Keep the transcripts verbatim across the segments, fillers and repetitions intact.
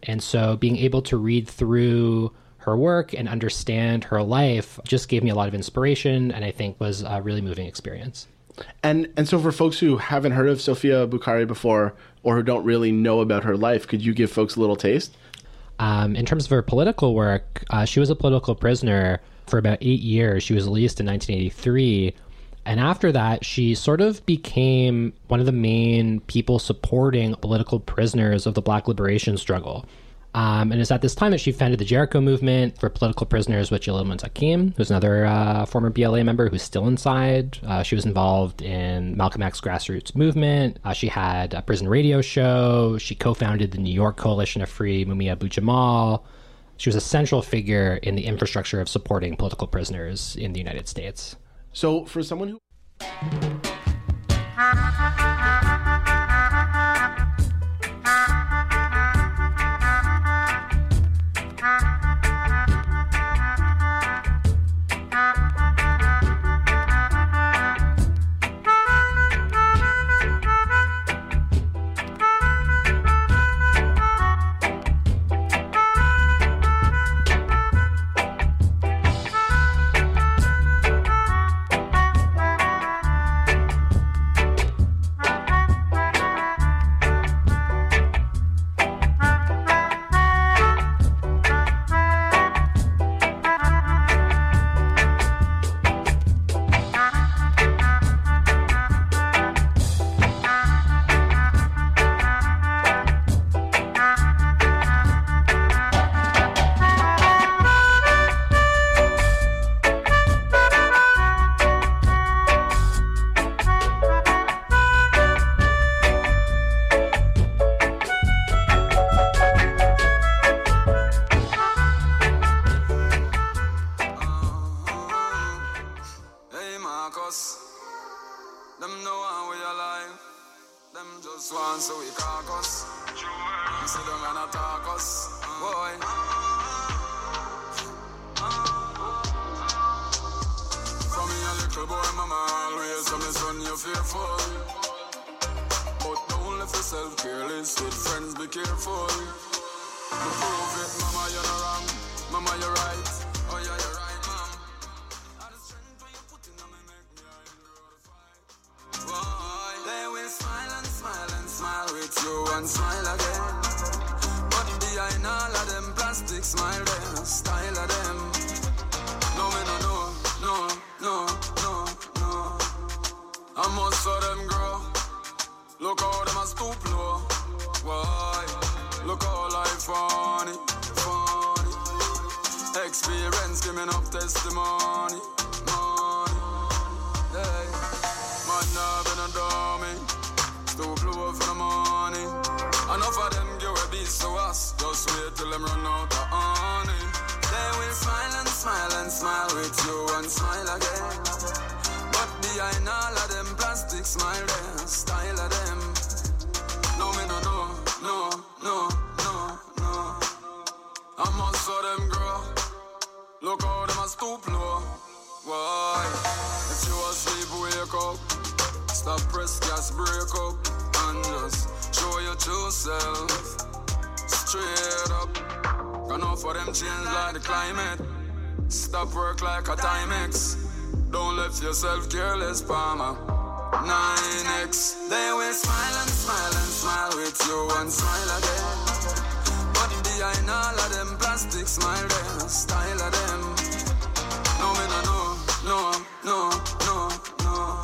And so being able to read through her work and understand her life just gave me a lot of inspiration, and I think was a really moving experience. And and so for folks who haven't heard of Sofia Bukhari before, or who don't really know about her life, could you give folks a little taste? Um, in terms of her political work, uh, she was a political prisoner for about eight years. She was released in nineteen eighty-three. And after that, she sort of became one of the main people supporting political prisoners of the Black liberation struggle. Um, and it's at this time that she founded the Jericho movement for political prisoners with Jalil Muntaqim, who's another uh, former B L A member who's still inside. Uh, she was involved in Malcolm X grassroots movement. Uh, she had a prison radio show. She co-founded the New York Coalition of Free Mumia Abu-Jamal. She was a central figure in the infrastructure of supporting political prisoners in the United States. So for someone who... Yourself careless, Palmer. nine X. They will smile and smile and smile with you and smile again. But behind all of them plastic smile, they style of them. No, me no, no, no, no, no, no.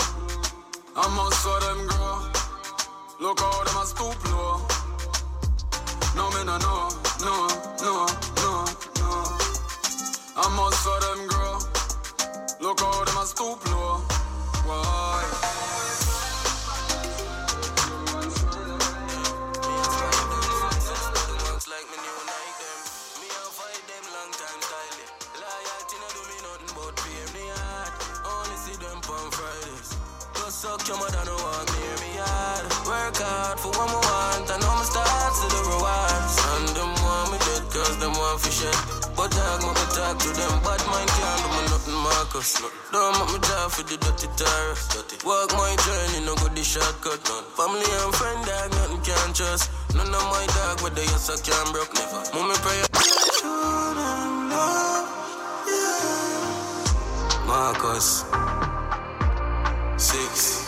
I must saw them grow. Look how them a stoop low. No, me no, no, no, no, no, no. I must saw them grow. Look how them a stoop low. Why? Looks like me new like them. Me a fight them long time style. Loyalty no do me nothing but pay me hard. Only see them on Fridays. Go suck your mother, no want near me hard. Work hard for what me want. I know me start to the rewards. And them want me dead cause them want for shit. But dog, me talk to them. Bad mind can't do me nothing, Marcus. Don't make me die for the dirty tires. Walk my journey, no go the shortcut. Family and friend, dog, nothing can trust. None of my dog, but they just can't broke. Never. Mommy pray. Marcus Six.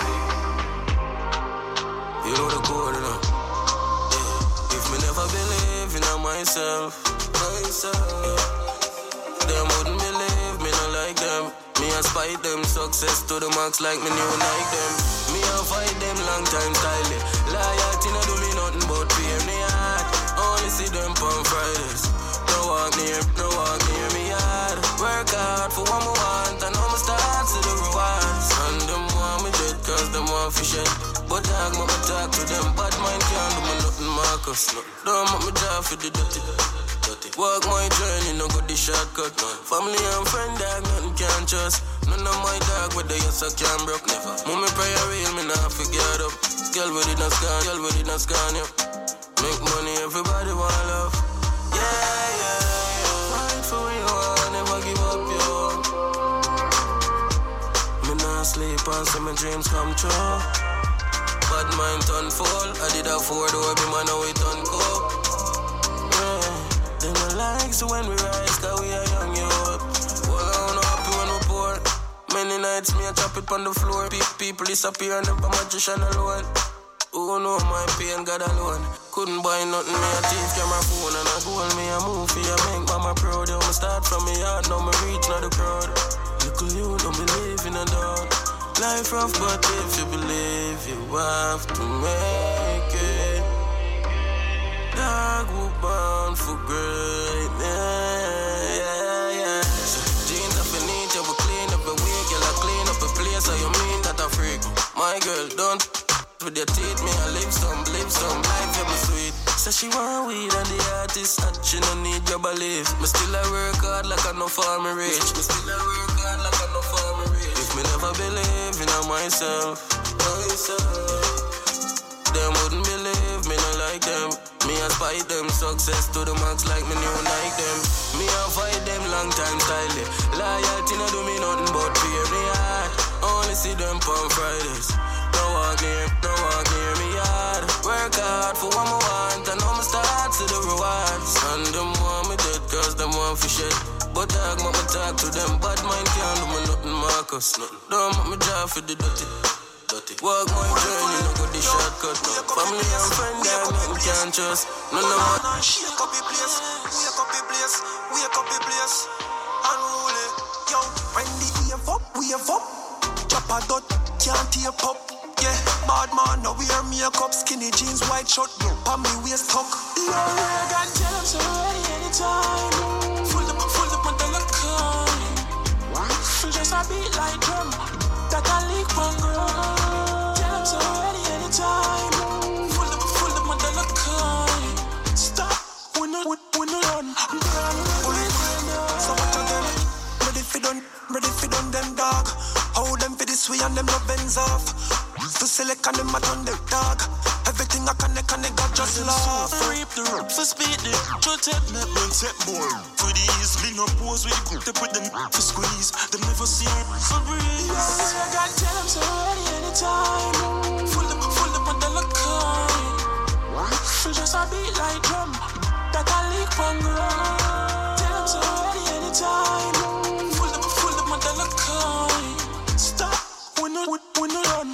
You know the code, you know. Yeah. If me never believe in myself, myself, yeah. Them wouldn't believe me, not like them. Me a spite them, success to the max like me new like them. Me a fight them long time style. Loyalty no do me nothing but fear me heart. Only see them on Fridays. No walk near, no walk near me hard. Work hard for what me want, and I'ma start to the rewards. And them want me dead, cause them want fish it. But dog, me talk to them, bad mind can't do me nothing, Marcus. No. Don't make me die for the dirty, dirty. Walk my journey, no go the shortcut. No. Family and friend, dog, nothing can trust. None of my dog, but they just can't broke, never. Mommy pray a real, me not forget up. Girl with it not scan, girl with it not scan, yeah. Make money, everybody want love. Yeah, yeah, yeah. Fight for you, I never give up, yo. Me not sleep and see my dreams come true. Bad mind turn full. I did a four door, be man, now we turn coke. Yeah, them no like, so when we rise, cause we are young, yo. Well, I don't know happy when we poor. Many nights me a chop it on the floor. Pe- people disappear and never magician alone. Who know my pain, God alone. Couldn't buy nothing, me a thief, camera phone. And I goal me a move for your bank, mama proud. You me start from me yard, now me reach now the crowd. Little you don't believe in a doubt. Life rough, but if you believe, you have to make it. Dog who bound for great, yeah, yeah, yeah. So, jeans up and neat, you will clean up a week. You'll clean up a place, so you mean that a freak. My girl, don't with your teeth, me I live some, live some, life you be sweet. So she want weed and the artist that she no need your belief. Me still I work hard like I no farm rich. Me still I work hard like I no farm rich. If me never believe in myself, myself, them wouldn't believe me not like them. Me a spite them, success to the max like me new like them. Me a fight them long time style. Loyalty no do me nothing but fear me heart. Only see them on Fridays. No walk near, no walk near me yard. Work hard for what me want, and I'ma start to the rewards. And them want me dead, cause them want for shit. But dog, make me talk to them, bad mind can't do me nothing, Marcus. Nothing. Don't make me drive for the dirty, dirty. Walk my journey, no go the shortcut. Family and friend, dog, nothing can trust. None of my... Shake up the place, wake up the place, wake up the place. Unruly, yo, when the wave up, wave up. Drop a dot, can't tape up. Yeah, bad man, now wear makeup, skinny jeans, white shirt, on me waist tuck. Yo, I got tell them so ready anytime. Full up, full up on the look on. Just a beat like drum, that I leak one girl. Tell them so ready anytime. Full up, full up on the look on. Stop, when you, when you run. So what you them? Ready for done, ready for done them dog. Hold them for this way and them no bends off. To select and them a turn the dog. Everything I connect and they got just love. Reap the rope for speed, the protect me, don't take more. For these, lean up pose with the group, they put them for squeeze. Them never see it for breeze. I got tell them so ready anytime. Full up, full up on the look on. Just a beat like drum, that I leak one girl. Tell them so ready anytime. Full up, full up on the look on. Stop when you, when you run.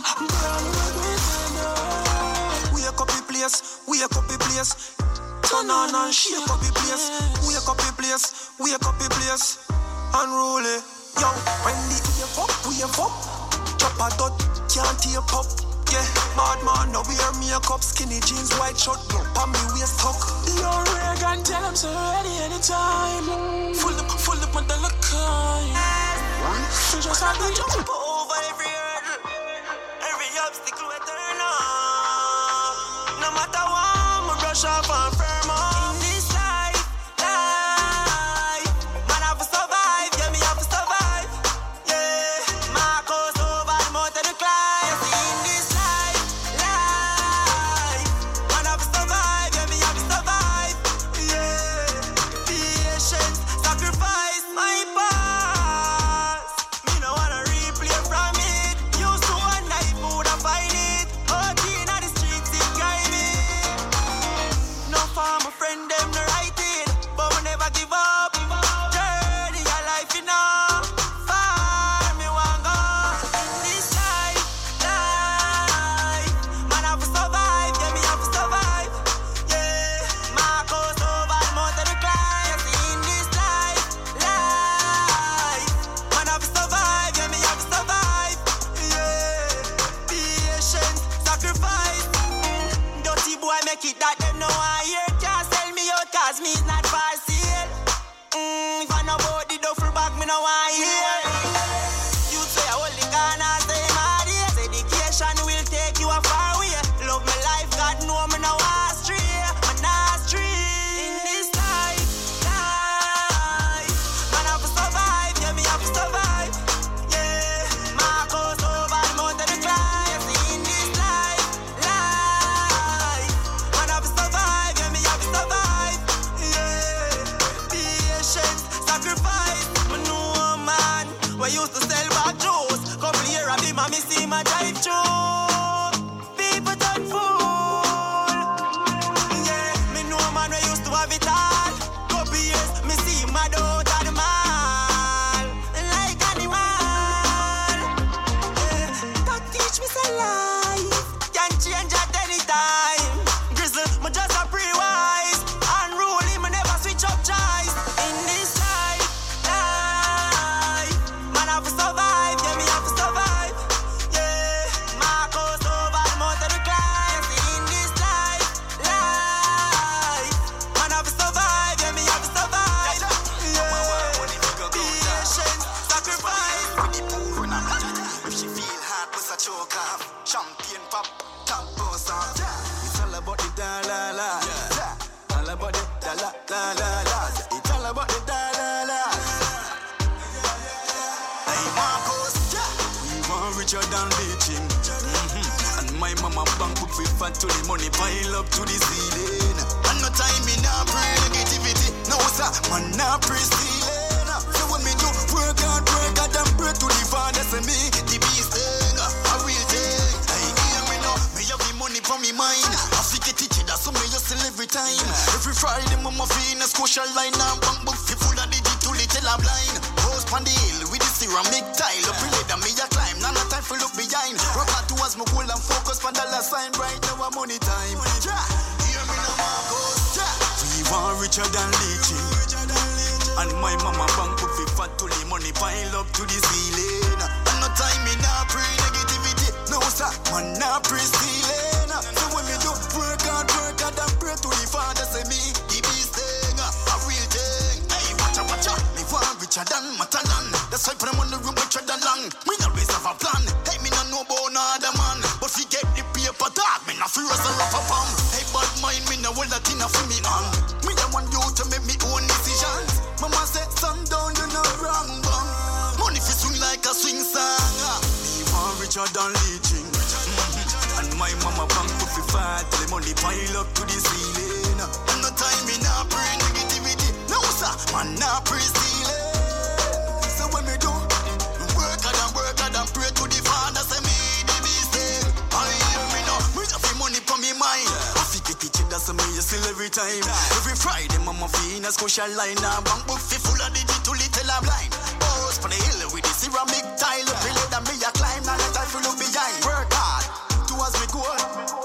Wake up the place, wake up the place. Turn on and shake up the place. Wake up the place, wake up the place. Unruly, yo, when the wave up, wave up. Drop a dot, can't tape up. Yeah, bad man, now wear makeup, skinny jeans, white shirt, on me waist tuck. Yo, Reagan, tell them so ready anytime. Full up, full up on the look on. Just a beat jump over every hurdle, every obstacle we turn on. No matter what, me brush off and firm up. In this life, life, man have to survive, yeah, me have to survive. Yeah, Marcus over the mountain to climb. In this life, life, man have to survive, yeah, me have to survive. Yeah, patience, cause me is not for sale. Mm, if I know about the duffel bag, me no want hear. You say I hold the corner, say my dear. Education will take you a far way. Love my life, God know me no want stray. Me not stray. In this life, life, man have to survive, yeah me have to survive. Yeah, Marcos over the mountain to climb. In this life, life, man have to survive, yeah me have to survive. Yeah, patience, sacrifice. Me know a man we used to sell back juice. Couple year of him and me see my drive through. People turn fool. Yeah, me know a man we used to have it all. Couple years me see my out of the mall. Like animal. Yeah, that teach me say life can change at any time. Grizzle, me just a pre-wise. Unruly, me never switch up choice. In this life, life, man have to survive, yeah me have to survive. Yeah, Marcos over the mountain to climb. In this life, life, man have to survive, yeah me have to survive. Yeah, patience, sacrifice. If she feel hard, plus a choke off. Champion pop, top boss off. It's all about the da la la. All about the da la la la la. It's all about the da la la. Hey Marcos, we want richer than bleaching. Mm-hmm. And my mama bank book we fat to the money pile up to the ceiling. And no time in a pray negativity. No sir, man not pray stealing. So when me do work hard, work hard and pray to the Father, say me the beast thing, a real thing. Hey, hear me now, me have the money from me mind. I forget it, that's so me hustle every time. Every Friday, mama fee in a social line and bank book fi full of digital little a blind. House pan the hill with the ceramic tile. Up in leather, me a climb, none of time for look behind. Rock out towards my goal and focus on dollar sign. Right now, a money time. Hear me now, Marcos. We want richer than leeching. And my mama bank book fi fat to the money pile up to the ceiling. And no time in a pre negativity. No sir, man not pre stealing. So when me do work hard, work hard and pray to the Father, say me the beast thing, a real thing. Hey, watcha watcha, me want richer than Matalan. That's why put them on the room richer than long. Me always have a plan. Hey, me not know about no other man, but we get the paper talk. Me not furious and rough a palm. Hey, bad mind me no hold that in a for me on. Me don't want you to make me own decisions. Mama said, son down, you know wrong, bang. Money fi swing like a swing song. Me want richer than leeching. Mm-hmm. And my mama bank to fi fight till the money pile up to the ceiling. And no time in a pray negativity. No sir, man not pray stealing. So when me do, me work hard and work hard and pray to the Father, say me the beast thing. I hear me now, me have the money from me mind. I fi get it, that's me still every time. Every Friday, mama fi in a social line. And bank book fi full of digital little a blind. House on the hill with the ceramic tile. Up in leather, me a climb, and I time fi look behind. Work hard towards me goal.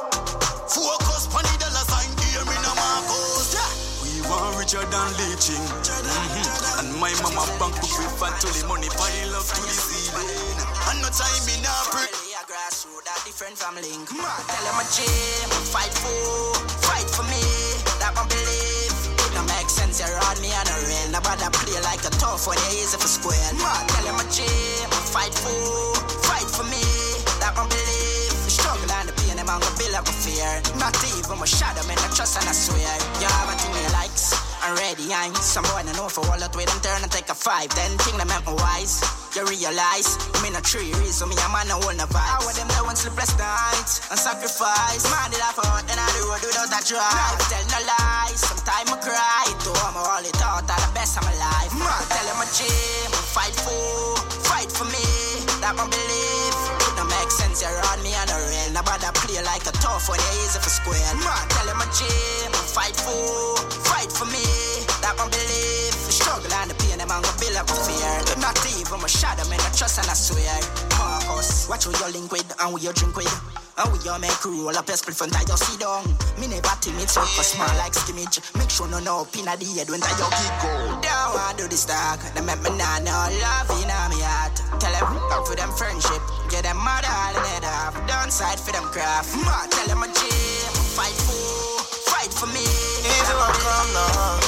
Focus on the dollar sign. Hear me now, Marcos. We want richer than leeching. Mm-hmm. And my mama bank book fi fat to the money pile up to the ceiling. And no time in a break. Grassroots that different from link. Tell them a gym, fight for, fight for me. That one believe. It don't make sense, you're on me on a rail. Nobody play like a tough when you're easy for square. Tell them a gym, fight for, fight for me. That one believe. The struggle and the pain, them on the build up a fear. Not even my shadow, man, I trust and I swear. You have a thing you likes. I'm ready, I'm some boy I know for all that way. Them turn and take a five, then thing that make me wise. You realize, I'm in a tree reason me a man a hold no vibes. I want them that want sleepless nights and sacrifice. Man did I out and on the road without a drive. Tell no lies, sometimes I cry. To I'm all it out, all the best of my life. Man, tell them a gym, fight for, fight for me. That one believe. It don't make sense, you're on me on the rail. Nobody play like a tough when you're easy for square. Man, tell them a gym, fight for, fight for me. That one believe. The struggle and the pain, them on go build up a fear. Not even my shadow, man, I trust and I swear. Marcos, watch who you link with and who you drink with. And we all make roll up a split front, I just sit down. Me never timid, so for small like skimmage. Make sure no no pin at the head when I keep go. Down, I do this talk. They make me nah no love in my heart. Tell them, up for them friendship. Get them mad all in it off. Downside for them craft. Ma, tell them a gym. Fight for, fight for me. Easy one come now.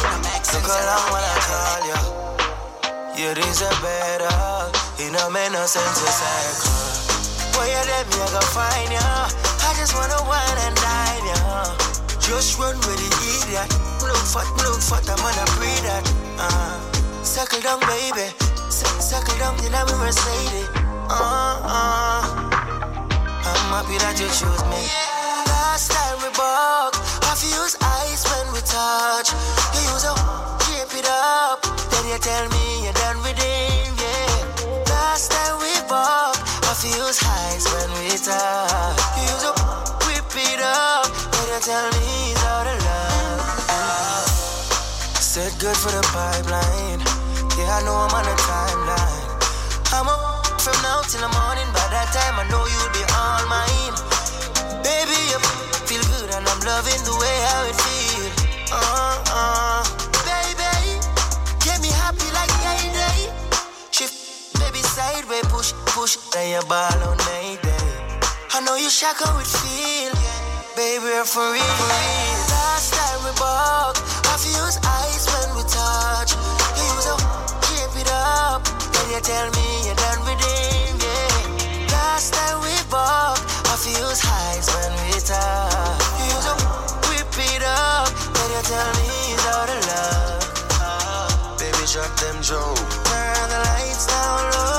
you deserve better. You know, man, no sense to cycle. Boy, you let me, I go find ya. I just wanna wine and dine ya. Just run with the idiot. Look fat, look fat, I'm gonna breathe that. Uh, Circle down, baby. C- circle down, you know me Mercedes. Uh, uh. I'm happy that you choose me. Last time we buck, I use ice when we touch. You use a shape it up, then you tell me you're done with it, yeah. Last time we buck, I use ice when we touch. You use a whip it up, then you tell me it's out of love. Uh, Said good for the pipeline. Yeah, I know I'm on a timeline. I'm up from now till the morning. By that time, I know you'll be all mine. Baby, you feel good and I'm loving the way how it feels. Uh, uh, baby, get me happy like day day. Shift, baby, sideways, push, push. Then you ball on Mayday. I know you shock how it feel. Baby, you're for real, for real. Last time we buck, I use ice when we touch. You use a shape it up, then you tell me you're done with it, yeah. Last time we buck, I use ice when we touch. You use a whip it up, then you tell me it's out of love. Uh, baby, drop them Joe. Turn the lights down low.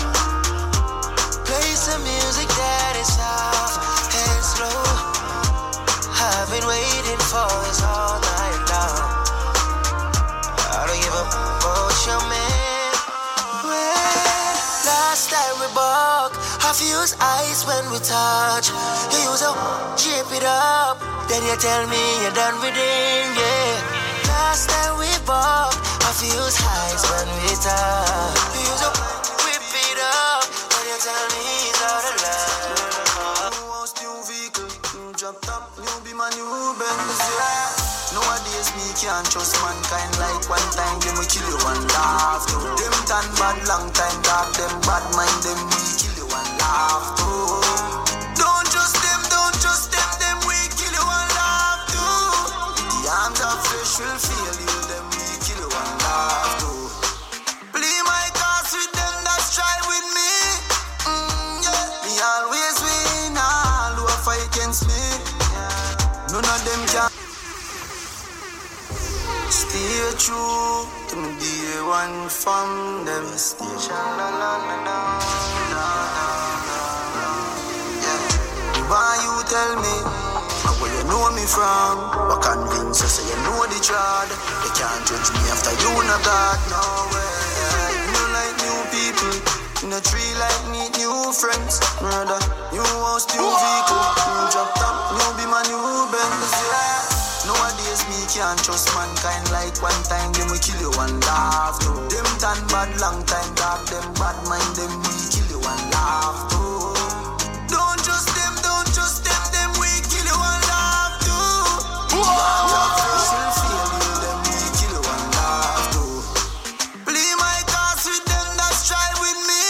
Play some music that is soft and slow. I've been waiting for this all night long. I don't give a f*** about your man. Well, last time we buck, I use ice when we touch. You use a shape it up, then you tell me you're done with it, yeah. Last time we buck, I use ice when we touch. You use a whip it up, then you tell me it's out of love. New vehicle, new drop top, new be my new Benz, yeah. Nowadays me can't trust mankind like one time them we kill you and laugh too. Them done bad long time dark, them bad mind them we kill you and laugh too. Don't trust them, don't trust them, them we kill you and laugh too. The arms of flesh will fail you, them we kill you and laugh too. Play my cards with them that strive with me, mm, yeah. Me always win, all who fight against me. None of them can stay true to me, be one from them station. La, la, la, la, la, la, la. Yeah. Why you tell me where you know me from? What convince you so you know the truth? They can't judge me after you know God. No way. You know like new people in a tree like meet new friends. Murder, new house, new vehicle, new drop top, new be my new Benz. Yeah. Nowadays me can't trust mankind like one time them we kill you and laugh too. Them done bad long time dark, them bad mind them we kill you and laugh too. Don't trust them, don't trust them, them we kill you and laugh too. Arms of flesh will fail you, them we kill you and laugh too. Play my cards with them that strive with me,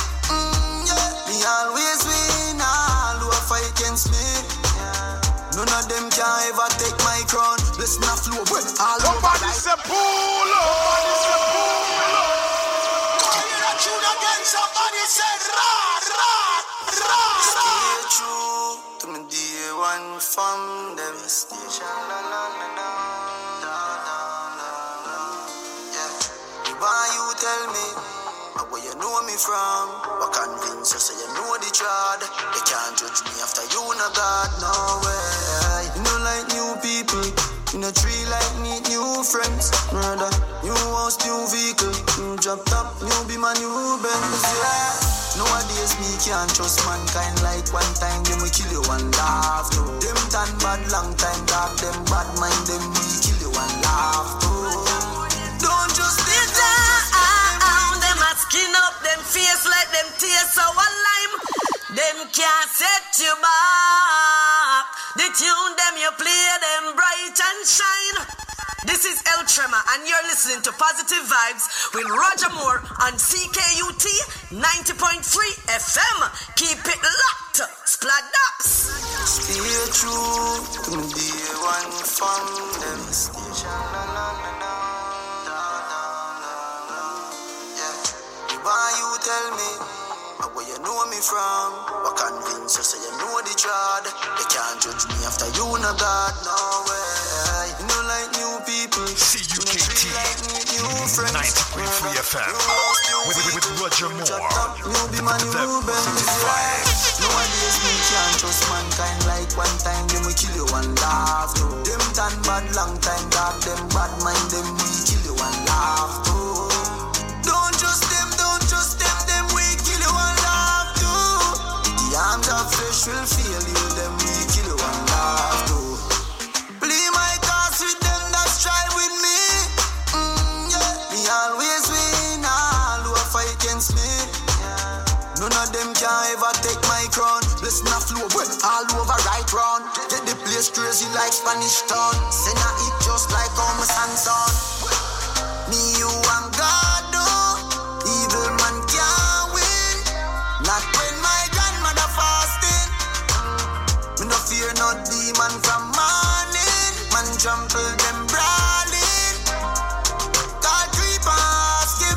mm, yeah. Me always win, all who fight against me. None of them can ever take my crown. Listen to flow, but all Somebody over say pull up. Somebody say pull up. I hear a tune again. Somebody say ra ra ra ra. Stay true to me, dear one from them station. La la la la la la la la. Yeah. Why you tell me where you know me from? What convince you so you know the truth? They can't judge me after you know God. No way. You know like new people in a tree like meet new friends. Murder, new house, new vehicle, new drop top, new be my new Benz. Yeah. Nowadays me can't trust mankind like one time them we kill you and laugh too. Them done bad long time dark, them bad mind them we kill you and laugh too. Don't just stay down. Them a skin up, them face like them tears sour lime. Them can't set you back. The tune them you play, them bright and shine. This is El Tremor and you're listening to Positive Vibes with Roger Moore on C K U T ninety point three F M. Keep it locked, Spladaps. Stay true to me, dear one from them station. La, la, la, la, la, la, la, la. Yeah. know me from. But convince you, say you know the trad. They can't judge me after you know God, no way. You know like new people. C U K T like new friends. ninety point three F M with, with, with Roger Moore. You be my new Benz. Nowadays me can't trust mankind like one time them we kill you one laugh too. Them tan bad long time dog, them bad mind them we kill you one laugh too. Don't trust them, don't trust them, them we kill you one laugh too. The arms of flesh will fail you, them we kill you one laugh too. Play my cards with them that strive with me. Mm, yeah. Me always win, all who fight against me. None of them can ever take my crown. Blessing a flow well, all over right round. Get the place crazy like Spanish town. Send a hit just like how my son son. Me, you and God do. Evil man can't win. Not when my grandmother fasting. Me no fear no demon from morning. Man trample them brawling. God creep ask him.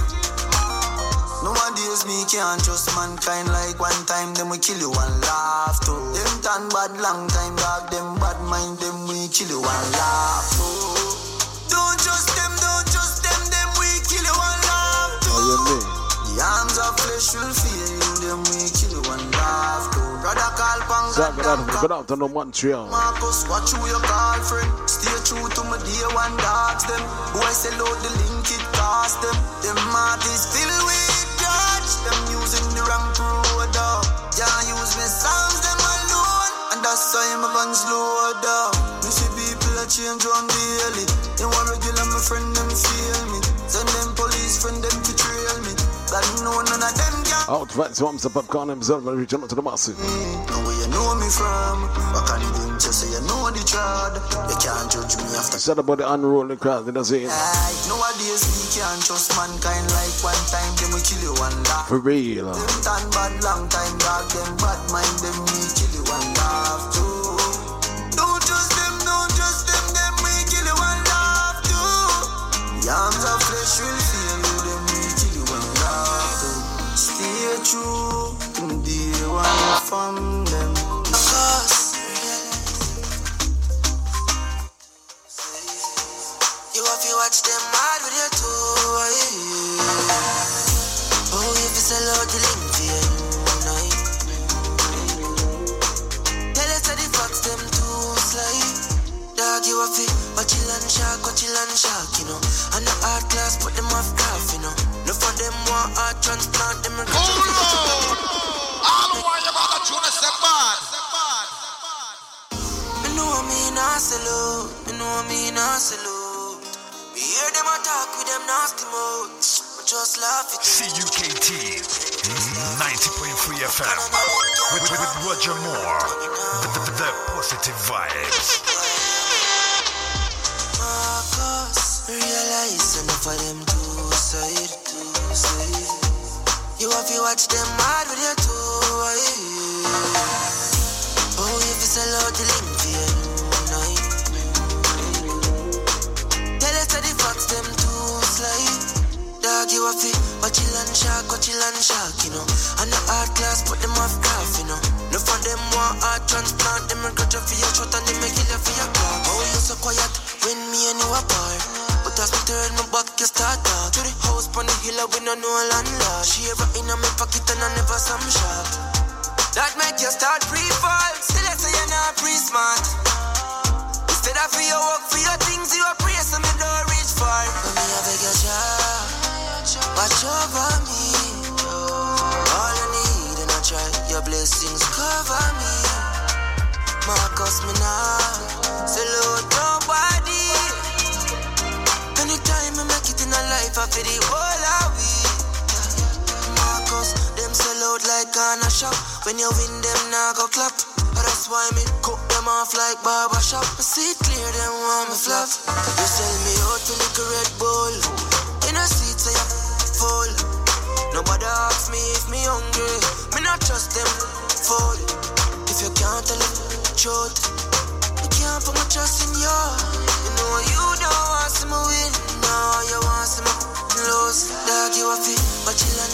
Nowadays me can't trust mankind like one time them we kill you one laugh too. Them tan bad long time dog, them bad mind them we kill you one laugh too. Don't trust them, don't trust them, them we kill you one laugh too. The arms of flesh will fear you, them we kill you one laugh too. Brother call pang good afternoon Montreal. Marcus, watch who you call friend. Stay true to my dear one dogs them. Boy sell out the link it cost them. Them heart is filled with them using the wrong road up. Can't use me songs them alone. And that's why my guns load up. You see people that change on daily. They want regular my friend them feel me. Send them police friend them to trail me. But no none of them can. Out right so I'm the popcorn himself and reach out to the masses. Know where you know me from. What can you do? Just say you know the trad. You can't judge me after. Said about the unruly crowd, it doesn't. Nowadays we can't trust mankind like one time them we kill you one laugh. For real. Them tan bad long time dog, them bad mind them we kill you one laugh too. Don't trust them, don't trust them, them we kill you one laugh too. The arms of flesh will fail you, them we kill you one laugh too. Stay true, the one from them. Cause you have to watch them mad with your toy. Oh, if you sell out the link for your new night. Tell us that the fox them too sly. Dog, you have to watch it and shark, watch it and shark, you know. And the art class put them off graph, you know. No for them want art transplant them and Oh Lord! All the while you got to tune us them bad. Me know me nah salute, me know me nah salute. Me hear them attack with them nasty mouths. Just laugh it. C U K T ninety point three F M with, with, with Roger Moore. The, the, the positive vibes. Marcus, realize enough of them two side, two side. You have to watch them mad with your toy. Oh, if you sell out the link for your new night. Tell us that the fox them too sly. Dog, you have to watch it and shark, watch it and shark, you know. And the art class put them off graph, you know. No for them want art transplant, them and cut you for your shot and they make kill you for your clock. Oh, you so quiet when me and you apart. But as me turn my back, you start talk. To the house on the hill, we no know landlord. She ever in my pocket and I never some shop. That make you start pre-fall. Still I say you're not pre-smart. Instead of for your work, for your things, you a pray so me don't reach far. But me I beg your job. Watch over me. All I need and I try. Your blessings cover me. Marcus me now. Salute nobody. Anytime I make it in a life, I feel the whole of we. Marcus, them sell out like on a shop. When you win them, now go clap. That's why me cook them off like barber shop. I see it clear, them want me flop. You sell me out to lick a Red Bull. In a seat, say I'm full. Nobody asks me if me hungry. Me not trust them full. If you can't tell them truth, I can't put my trust in you. You know you don't want to see me win. No, you want to see me lose. Dog, you a fit, but chill and shark,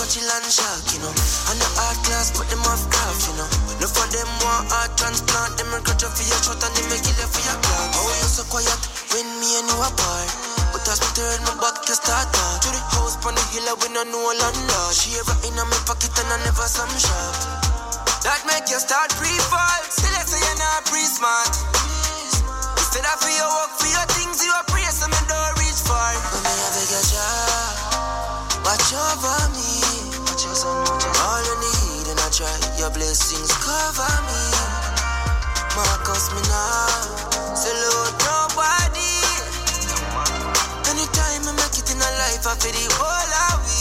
chill and shock, you know. And the art class put them off craft, you know. Look for them want art transplant, them regret you for your shot and them make kill you for your clock. Oh, you so quiet when me and you apart. But as me turn my back to start talk. To the house on the hill we no know landlord. She ever in my pocket and I never some shop. That make you start pre-fall. Still I say you're not pre-smart. Instead of for your work, for your things you a pray, so me don't reach far. But me have a good job. Watch over me. Watch your son, watch your son. All you need and I try. Your blessings cover me. Marcus me now. Salute nobody. Anytime I make it in a life, I feel the whole of we.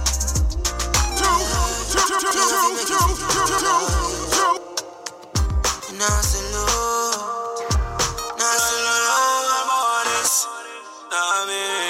Now salute. Now salute. Mornings. I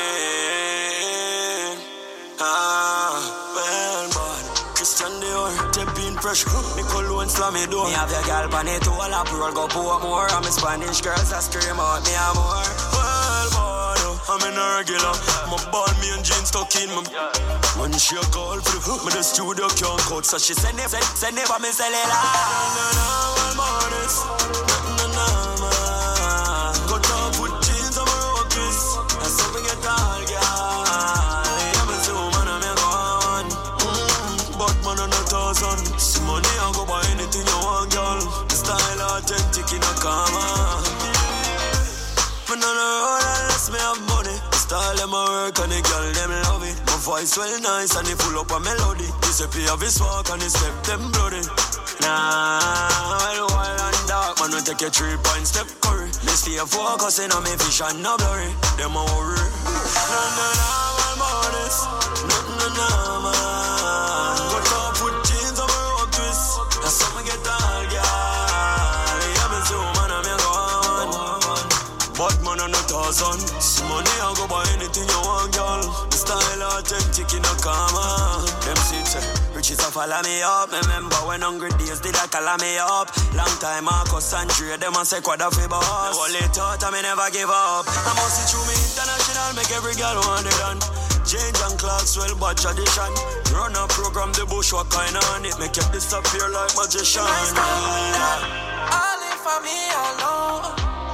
mean, ah, well, boy. Christian Dior, Tepin pressure. Nicole and slam me door. Me have your girl pan it all up, roll go pour more. I'm a Spanish girls that scream out me a more. Well, boy, I'm in a regular. My ball, me and jeans stuck in my. When she a call for the me the studio can't cut, so she send it, send, send it for me cellular. Na na na, well, mornings. Na na na, got off with jeans on my rockets. That's how we get all, girl. I'm a two man, I'm a gone. But man on a thousand. See money, I go buy anything you want, girl. The style authentic in a karma. Man on the road unless me have money. The style them a work and the girl them love it. My voice well nice and it full up a melody. This a pay of his walk and his step them bloody. Nah, well wild and dark, man we take a three point step curry. Me stay focusing on me vision no blurry. Them a worry. Na na na, well modest. Na na na, man. Got off with jeans on my road twist. That's how me get all, girl. Yeah, me too, man, I'm your gone. But man on a thousand. See money, I go buy anything you want, girl. The style authentic in a karma. Them seats, riches a follow me up. Remember when hungry days did I call me up. Long time Marcus and Dre, them a say quad a fi boss. The only thought I me never give up. I must see through me international, make every girl want it done. Change and clocks, well bad tradition. Run a program, the bush what kind on it. Make it disappear like magician. All in for me alone.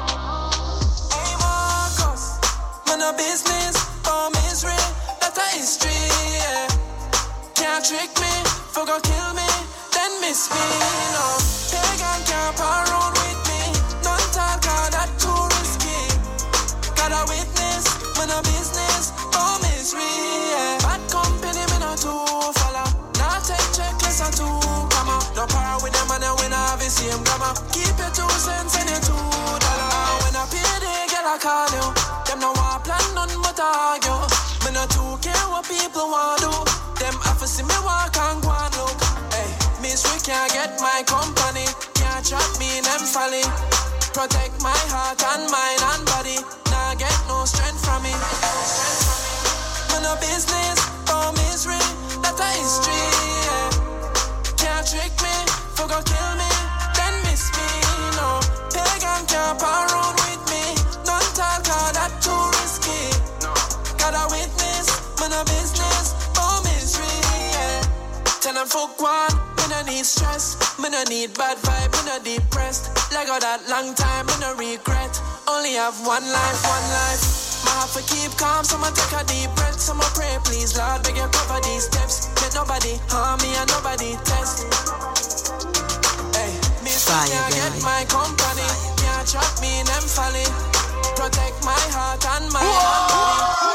No business or misery, that's a history, yeah. Can't trick me, forgot kill me, then miss me, no. Pagan can't power around with me, don't talk all that too risky. Got a witness, man no business or misery, yeah. Bad company, me no too follow. Not take checklist or two, come on. No power with them and we not have the same grammar. Keep your two cents and your two dollar. When I pay the girl I call you. Them no want plan none but argue. Me no too care what people want do. Them have to see me walk and go and look. Hey, misery can't get my company. Can't trap me in them folly. Protect my heart and mind and body. Nah get no strength from me. Me no business or misery. That's a history, yeah. Can't trick me, forgot kill me, then miss me, no. Pagan can't power around with me. Don't talk all that too risky. Got a witness, man a business, oh misery, yeah. Tell them fuck one, me no need stress. Me no need bad vibe, me no depressed. Like all that long time, me no regret. Only have one life, one life. I have to keep calm, so I take a deep breath. So I pray, please Lord, beg you cover these steps. Let nobody harm me and nobody test. Hey, me can't get my company. Can't trap me in them folly. Protect my heart and my body.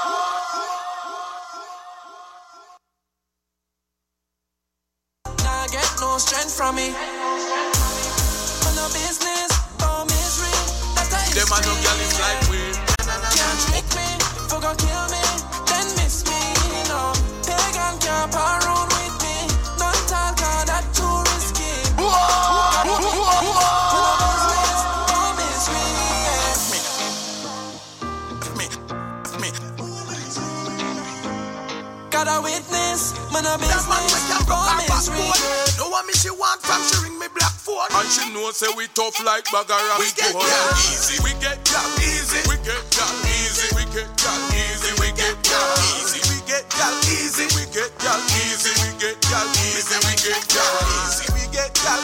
Now get no strength from me. For no business or misery. Them a no girl is like we. Can't trick me, forgot kill me, then miss me, no. Pagan can't power around with me. Don't talk all that too risky. Got a business, oh misery. Got a witness, man a business, oh misery. No one me she want from she ring me black phone. And she know say we tough like Bagara. We get y'all easy, we get y'all easy, we get y'all easy, we get y'all easy, we get y'all easy, we get y'all easy, we get y'all easy. gal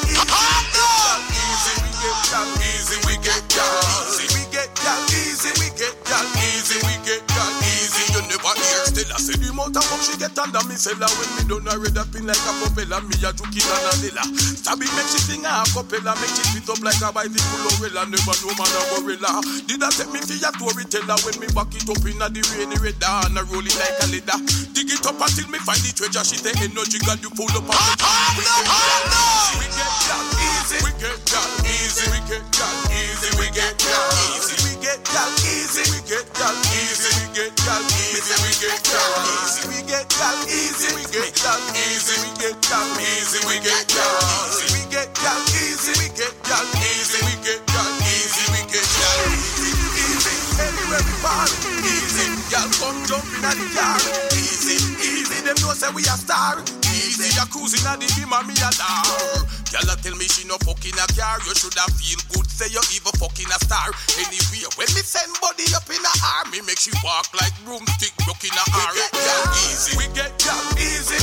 easy. We get gal easy. We get gal easy. We get gal easy. We get gal easy. We get gal easy. You never hear Stella say the amount of fuck she get under me cellar. When me done a red up in like a propeller, me a juke in and a dilla. Stabby make she sing a cappella, make she fit up like a bicycle umbrella. Never know man a gorilla. Did I take me for a storyteller when me back it up in a the rainy radar and a roll it like a leather. Dig it up until me find the treasure. She say energy got you full up on the top. We get gal easy. We get gal easy. We get gal easy. We get gal easy. We get gal easy. We get gal easy. We get gal easy. We get gal easy. We get gal easy. We get gal easy. We get gal easy. We get gal easy. We get gal easy. We get gal easy. We get gal easy. We get gal easy. Easy. Anywhere we fall. Easy. Gal come jump in the car. Easy. Easy. Them know say we a star. Easy. A cruising at the beam and me a dar. Gal tell me she no fucking a car. You shoulda feel good. Say you even fucking a star. Anyway, when me send body up in the army, make she walk like broomstick broke in a arm. We get gal easy. We get gal easy.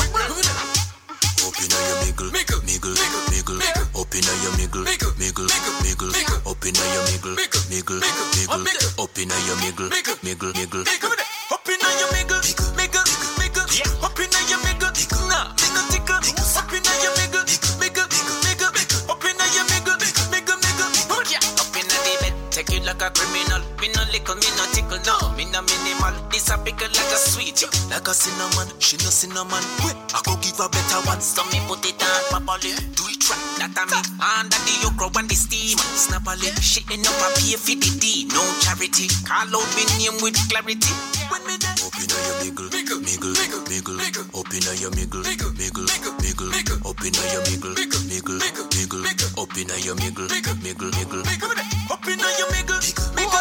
Up inna your miggle, miggle, miggle, miggle. Up inna your miggle, miggle, miggle, miggle. Up inna your miggle, miggle, miggle. Up inna your miggle, miggle, miggle. Up inna your miggle, miggle, miggle. Up inna your miggle, nah, miggle tickle. Up inna your miggle, miggle, miggle. Up inna your miggle, miggle, miggle. Up inna the bed, take it like a criminal. Me no lickle, me no tickle, no, me no minimal. This a pickle like a sweet, like a cinnamon. She no cinnamon. I go give a better one. So me put it on properly. Do it right, that a me. Under the okra and the steam. Snappily, she ain't no pay for the D. No charity. Call out me name with clarity. When me there. Up inna your miggle, miggle, miggle, miggle. Up inna your miggle, miggle, miggle. Up inna your miggle, miggle, miggle. Up inna your miggle, miggle, miggle. Up inna your miggle, miggle, miggle.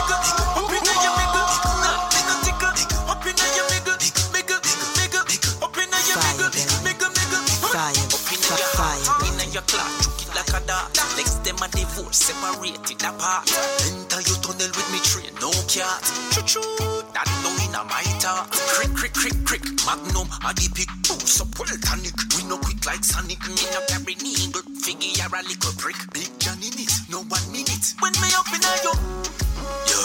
Up inna your miggle, nah, miggle tickle. Up inna your miggle, miggle, miggle. Up inna your miggle, miggle, miggle. Fire, up inna your heart, up inna your clock, chook it like a dart. Legs them a divorce, separated apart. Enter your tunnel with me train, no cat. Choo choo, that low inna my talk. Crick, crick, crick, crick. Magnum a the pick, boost up well tonic. We no quick like Sonic, me no carry needle. Figure you're a little brick, big John in it, no one minute. When me up inna yo, yo.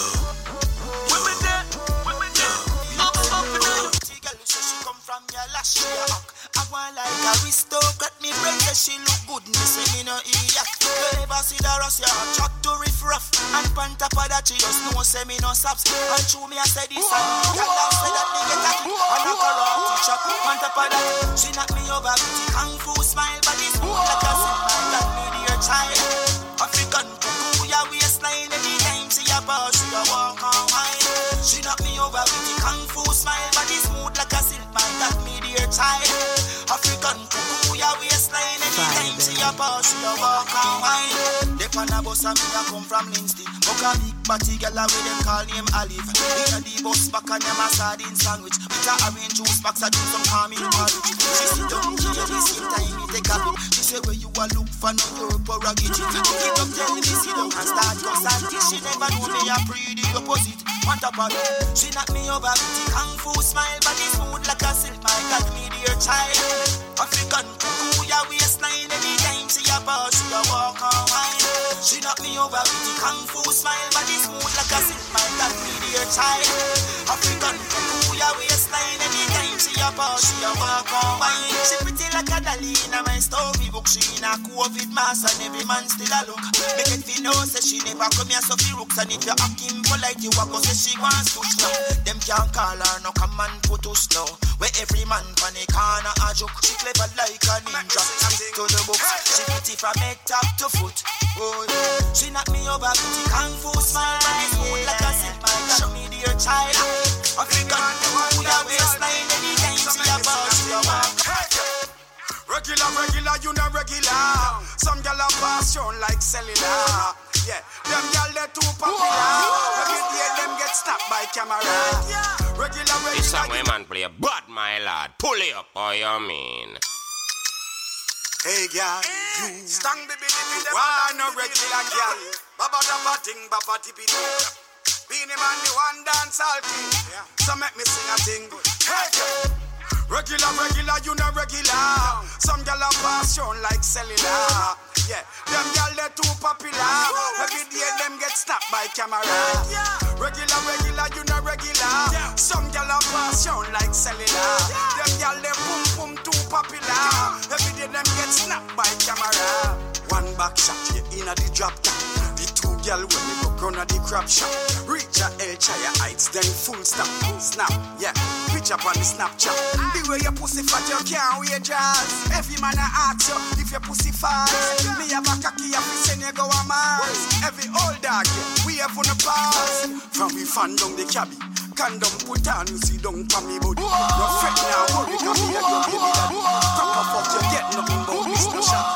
When me there, when me there, up, up inna yo. The girl say she come from your last year. I want like aristocrat, me friend say she look good, me say me no idiot. You never see the rust, you chat to riff rough. And pan top of that, she just know say me no saps. And true me I say this, and girl I say that me get a kick. And I call her to chop, pan top of that. She knock me over with the kung fu smile, but it's more like a simple that me dear child. African cuckoo, your waistline anytime see a boss, she a walk on wine. She knock me over with the kung fu smile, but it's smooth like a silk man that me dear child. African cuckoo, your waistline anytime see a boss, she a walk on wine. They pan a bus and me a come from Lindsay. Book a big body girl with them call name Olive. Inna the bus back and them a sardine sandwich. With a orange juice box I do some calming porridge. She sit down here the same time me take a look. She say where you a look for no your prerogative. Get up tell me sit down and start cause until she never know me a pre the opposite. Want a part she knock me over with the kung fu smile, but it's smooth like a silk. My God, me dear child. African cuckoo, your waistline anytime she a boss, she a walk on wine. She knock me over with the kung fu smile, but it's smooth like a silk. My God, me dear child. African cuckoo, your waistline anytime she a boss, she a walk on wine. She pretty like a dolly in my storybook. She in a COVID mask and every man still a look. Make it feel no say she never come here so fi rooks. And if you acting polite, you a go say she wants to now. Them can't call her no come and put us now. Where every man pan a corner a joke. She clever like a ninja, stick to the books. She pretty from head top to foot. Oh, she knock me over with the kung fu smile. And it's smooth like a silk. My God, show me dear child. African who your waistline anytime she a boss, she a walk. Regular, regular, you not regular. Some gyal a pass on like cellular. Yeah, them gyal they too popular. Every day them get snapped by camera. Regular, regular. This song man play bad, my lad. Pull it up, how you mean? Hey gyal, you stang baby, baby, why no regular gyal? Baba dabba ting, baba tipi ting. Beenie man the one dance all thing. So make me sing a thing. Hey gyal. Regular, regular, you not regular. Some gyal a pass on like cellular. Yeah, them gyal they too popular. Every day them get snapped by camera. Regular, regular, you not regular. Some gyal a pass on like cellular. Them gyal they boom boom too popular. Every day them get snapped by camera. One back shot, you inna the drop top. The two gyal when they go run at the crab shop. Reach a edge higher heights, then full stop. Snap, yeah, pitch up on the Snapchat. The way your pussy fat, you can't wear jazz. Every man I ask you if your pussy fast. Me have a cocky, I fi send you go a Mars. Every old dog, yeah, we have on the pass. From we fan down the cabby. Condom put on, you see down for me body. No fret now, worry, come here, your baby daddy. Proper fuck, you get nothing but this no shot.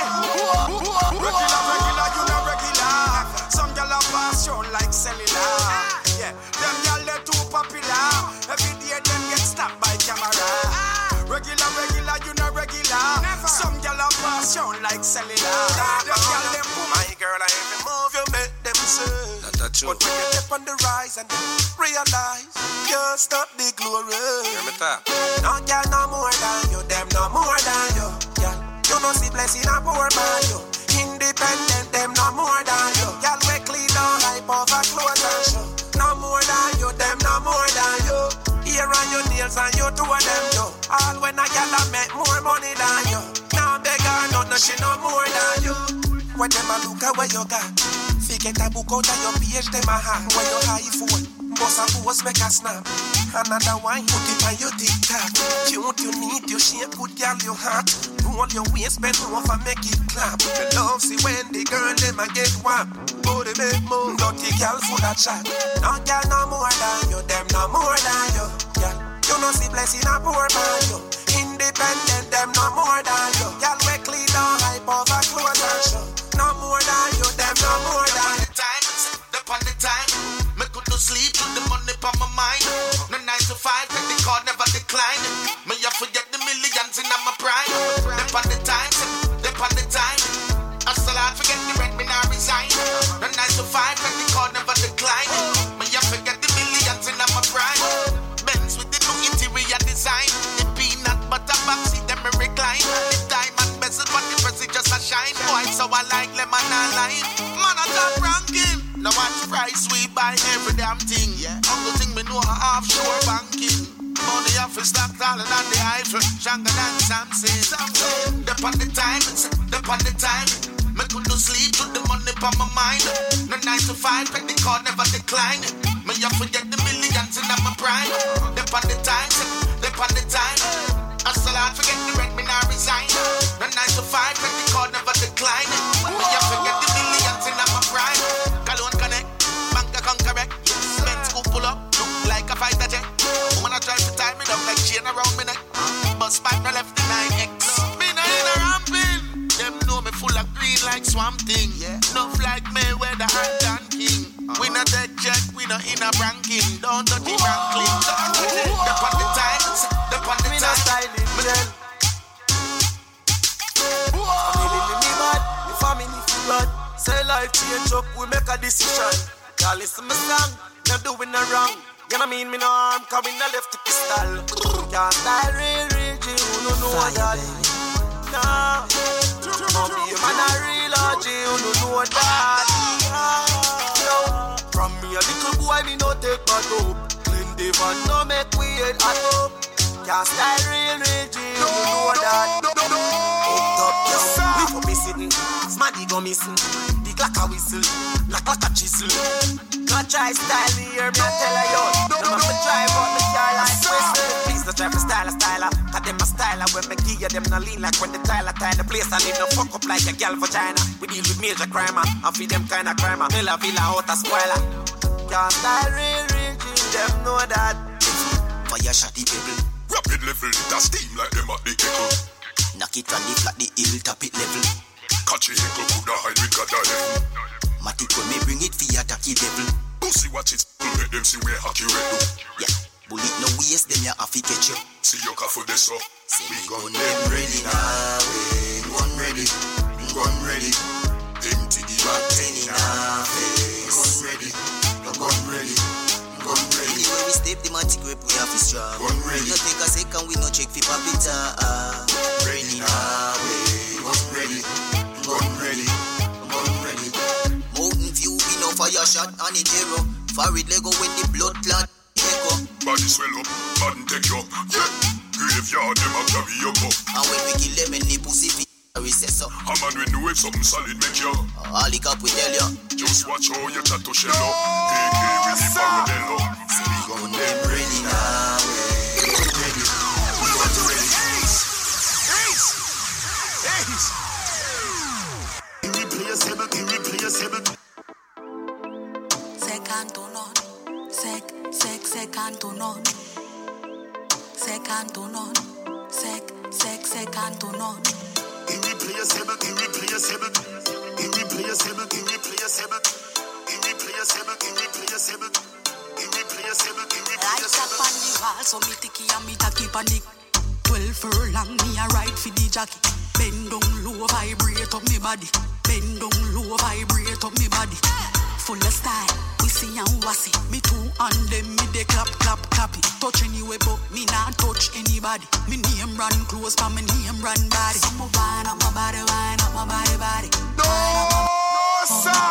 Regular, regular, you not regular. Some gyal a pass on like cellular. Yeah, them gyal they too popular. Every day them get snapped by camera. Regular, regular, you not regular. Some gyal a pass on like cellular. Them gyal them boom. My girl, I every move you make them say. But when you step on the rise and realize you stop the glory. Hear me talk. No girl no more than you, them no more than you. Girl, you no see blessing a poor man you. Independent, them no more than you. Girl, we clean down hype over clothes and show. No more than you, them no more than you. Here on your nails and you two of them yo. All when a girl a make more money than you. Now beg her not, no she no more than you. When them a look at what you got. Get a book out of your page, them a hand. When you high phone, boss a pose, make a snap. Another wine, put it on your TikTok. Cute, you need, you shape, good girl, you hot. Roll your waist, bend over, make it clap. You love, see when the girl, them a get whap. Body make move, dirty girl, full of chat. No girl, no more than you, them no more than you. Girl, you no see blessing a poor man, you. Independent, them no more than you. Girl, we clean down, hype over clothes and show. No more than you, them no more than you. On the time, me could no sleep, put the money on my mind. No nine to five, but the card never decline. Me you forget the millions in my prime. Dep on the time, dep on the time. Hustle hard, forget the rent, me now resign. No nine to five, but the card never decline. Me you forget the millions in my prime. Benz with the new interior design. The peanut butter box, see them me recline. The diamond bezel, but the press just a shine. Boy, so I like lemon and lime. Man, I top ranking. Now watch price we buy every damn thing, yeah. Only thing me know are offshore banking. Money off is stock taller than the Eiffel, stronger than Samson. Samson. Dep on the time, dep on the time. Me could no sleep, put the money on my mind. No nine to five, but the card never decline. Me you forget the millions in my prime. Dep on the time, dep on the time. Hustle hard, forget the rent, me now resign. No nine to five, but the card never decline. Me you forget the millions in my prime. Pull up, look like a fighter jet. Woman I try to tie me up like chain around me neck. Bust back the left the nine X. Me no in a ramping. Them know me full of green like swamp thing. Yeah, enough like Mayweather and Dan King. Uh-huh. We no take check, we no in a ranking. Don't touch the ranking. Dep on the time, dep on the time. Me no styling, man. Family me bad, me family feel bad. Say life change up, we make a decision. Y'all listen me song. Not doing no wrong. You know me, me no arm, cause we no left the pistol. Can't style real, real G, who no know that. Nah, no be a man a real O G, who no know that. No, from me a little boy, me no take my dope. Clean the van, no make we head at up. Can't style real, real G, who no know that. Hooked up, yo, we for me sitting. Smaddy go missing. The clock a whistle, like like a chisel. Not try style me here, me a tell her yo. No man to try, but me car like whistle. Please don't try for style a styler. Cause them a styler when me give you them no lean like when the Tyler tie the place. I need no fuck up like a girl vagina. We deal with major crime and feed them kind of crime. Villa villa out a spoiler. Can't style real, real G, them know that. Fire shotty people. Rapid level, that steam like them at the kettle. Knock it from the flat, the hill top it level. Catch a hickle, coulda hide with God level. Matic when me bring it for your tacky devil. Pussy watch it, let them see where hockey red do. Yeah, bullet no waste, them ya have to catch you. See your car for this so. Say we gun them ready now, we gun ready, gun ready. Empty the back ten in our face. Gun ready, gun ready, gun ready. Anyway we step the matic grip, we have to strong. Gun ready. ready. No take a second, we no check for papita. Ready now, we gun ready, gun ready, gun ready. Mountain view, we no fire shot on the zero. Forward Lego when the blood clot echo. Body swell up, body take you. Yeah, graveyard them a carry you up. And when we kill them in the pussy, we say so. A man we know if something solid make you. All the cap we tell you. Just watch how you chat to shell up. K K with the Paradelo. So we gun them ready now. Ready. We got ready. Ace! Ace! Ace! Irreplaceable, irreplaceable. Second to none. Sec, sec, second to none. Second to none. Sec, sec, second to none. Irreplaceable, irreplaceable, irreplaceable, irreplaceable, irreplaceable, irreplaceable, irreplaceable, Lights up on the wall, so me ticky and me tacky panic. Twelve furlong, me a ride for the jockey. Bend down low, vibrate up me body. Bend down low, vibrate up me body. Full of style, we see and wassy. Me two and them, me they clap, clap, clap it. Touch anyway, but me not touch anybody. Me name run close, but me name run body. So me wind up my body, wind up my body, body. No, sir.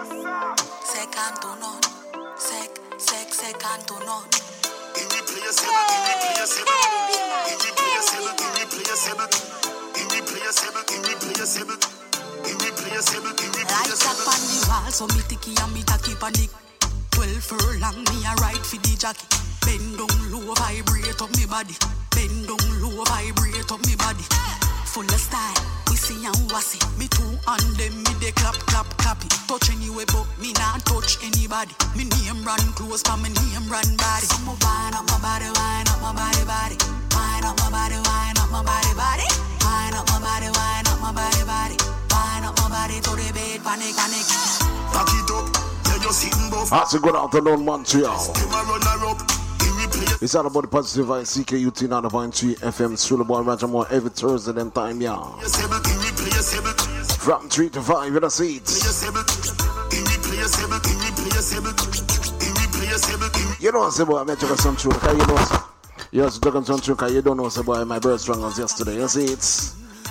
Second to none. Sec, sec, second to none. Irreplaceable, irreplaceable, irreplaceable, irreplaceable, irreplaceable, irreplaceable, irreplaceable, Lights up irreplaceable. on the wall, so me ticky and me tacky panic. Twelve furlong, me a ride for the jockey. Bend down low, vibrate up me body. Bend down low, vibrate up me body. Full of style, we see and wassy. Me two and them, me they clap, clap, clap it. Touch anyway, but me not touch anybody. Me name run close, but me name run body. So me wind up my body, wind up my body, body. Wind up my body, wind up my body, body. Wind up my body, wind up my body, body. Wind up my body to the bed, panic, panic. Back it up, yeah, you're sitting buff. That's a good afternoon, Montreal. Them a run her up. Irreplaceable. It's all about the positive vibes, C K U T ninety point three F M, Sula Boy, Roger Moore, every Thursday, them time, yeah. Irreplaceable. From three to five in the seats. Irreplaceable. Irreplaceable. Irreplaceable. Irreplaceable. You know, say boy, I met you with some true, because you know, you also talking some true, because you don't know, say boy, my birth strong was yesterday, you see it's.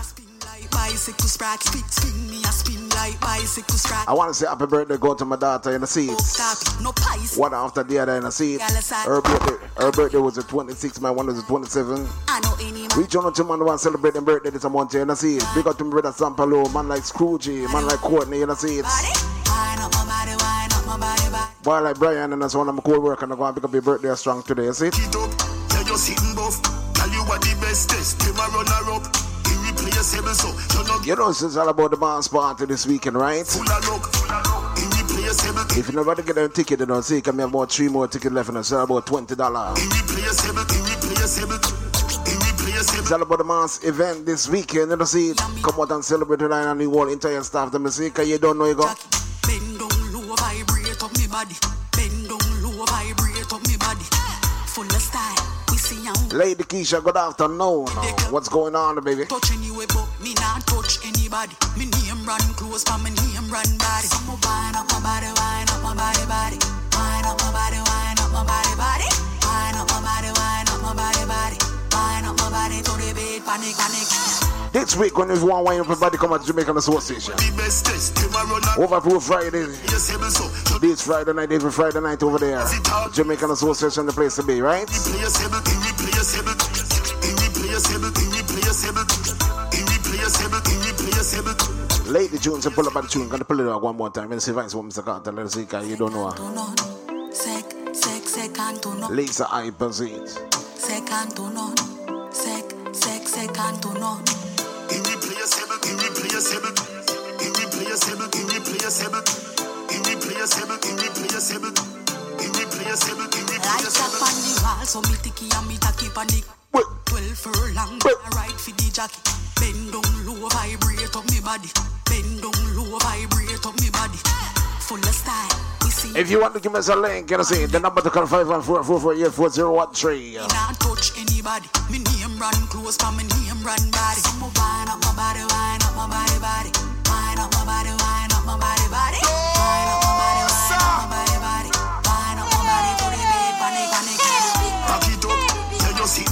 Bicycle sprack, spin, spin me a spin like bicycle sprack. I want to say happy birthday go to my daughter in the seats. No pies. One after the other in the seats. Her birthday, her birthday was the twenty-sixth, my one was the twenty-seventh. I know any man. We join to man who want to celebrate their birthday this month in the seats. Big up to my brother Sampalo, man like Scroogey, man like Courtney in the seats. Wine up my body, wine up my body, body. Boy like Brian and that's one of my co-workers and I'm going to pick up your birthday strong today, you see? Get up, yeah, you're sitting buff. Tell you what the best test. Them a run her up. Irreplaceable, so you know. You know, it's all about the dance party this weekend, right? Full of luck, full of luck. Irreplaceable. If you never get a ticket, you don't see, come have about three more tickets left and it's all about twenty dollars. Irreplaceable, irreplaceable, irreplaceable. It's all about the mass event this weekend, you know, see it. Come out and celebrate tonight and the whole entire staff, them see, because you don't know you go. Bend down low, vibrate up me body. Bend down low, vibrate up me body. Full of style, we see and Lady Keisha, good afternoon. What's going on, baby? touch anyway, but me not touch anybody. Me name run close, but me name run body. So me wind up my body, wind up my body, body. Wind up my body, wind up my body, body. Wind up my body, wind up my body, body. Wind up my body to the bed, panic, panic. This week, when everyone wine, everybody come at Jamaican Association. The best test. Them a run her up. Overproof Friday. Irreplaceable, so you This Friday night, every Friday night over there. Jamaican Association, the place to be, right? Irreplaceable, irreplaceable, irreplaceable, irreplaceable, irreplaceable, irreplaceable. Lady Jones, pull up at the tune. Gonna pull it out one more time. Let's see if I can Mister Carter. Let's see, because you don't know her. Sec, sec, second to none. Lisa Hyperzit. Second to none. Sec, sec, second to none. Irreplaceable, irreplaceable, irreplaceable, irreplaceable, irreplaceable, irreplaceable, irreplaceable, Lights up on the wall, so me ticky and me tacky panic. Twelve furlong, I ride for the jockey. Bend down low, vibrate up me body. Bend down low, vibrate up me body. Full of style, we see. If you want to give us a link, you know, see the number to call five one four four four eight four zero one three. Me not touch anybody. Me name run close, but me name run body. So me wind up my body, wind up my body, body. Wind up my body, wind up my body, body. Wind up my body, wind up my body, body. Wind up my body to the bed, panic, panic. Back it up, yeah, you're sitting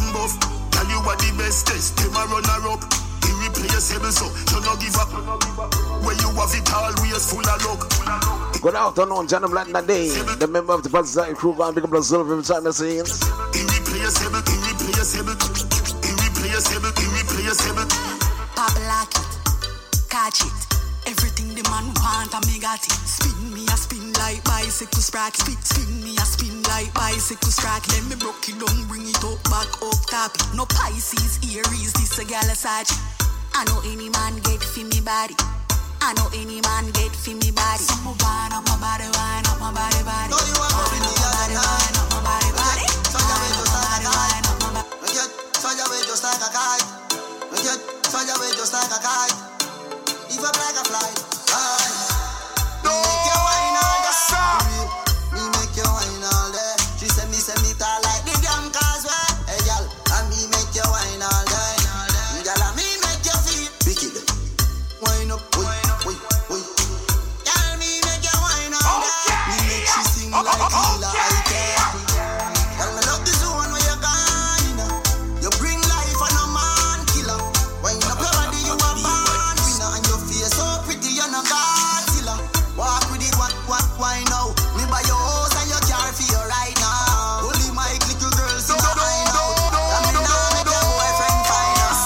are the bestest. Them a run her up. Irreplaceable, so you no give up. Where you have it always full of luck. Good afternoon, gentlemen. That day, the member of the Pacific crew going to pick up the silver every time I see him. Irreplaceable, irreplaceable, irreplaceable, irreplaceable. Pop lock it, catch it. Everything the man want, I me got it. Spin me a spin like bicycle sprocket. Spin, spin me a spin like bicycle sprocket. Let me broke it down, bring it up, back up, top it. No Pisces, Aries, this a gal a Sagitt. I know any man get fi me body. I know any man get fi me body. Some wine up my body, wine up my body, body. No, you want to be the other night. Wine up my body, body. So you way just like a kite. Get, so you way just like a kite. Get, so you way just like a kite. If I like a fly, aye. Me make you wine all day. Me make you wine all day. She said me, say me tall like the damn causeway. Hey, y'all, and me make you wine all day. Y'all, and me make you feel wicked. Wine up, wine up, wine, wine. Y'all, me make you wine all day. Me make she sing like Lila Ike. Y'all, me love the zone where you gone. You bring life and a man killer. Wine up your body, you a born winner. And your face so pretty, you're not Godzilla. Walk with it, what, what, why now? Me buy your house and your car for you right now. Only my little girls in the eye now. And me now make your boyfriend find us.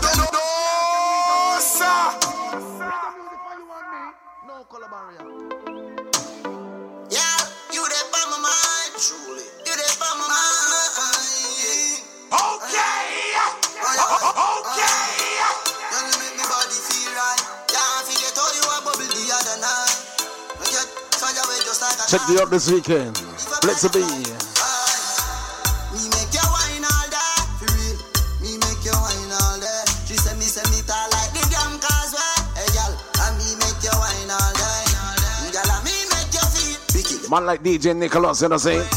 No color barrier. Yeah, you there by my mind. Truly. You there by my mind. Okay. Okay. You make me body feel right. Can't forget how you a bubble the other night. Get so you way just like a Check the up this weekend. Let's be. Me make you wine all day, for real. Me make you wine all day. She say me, say me tall like the damn causeway. Hey, y'all, and me make you wine all day. Y'all, and me make you feel wicked. Man like D J Nicholas, you know what I'm saying?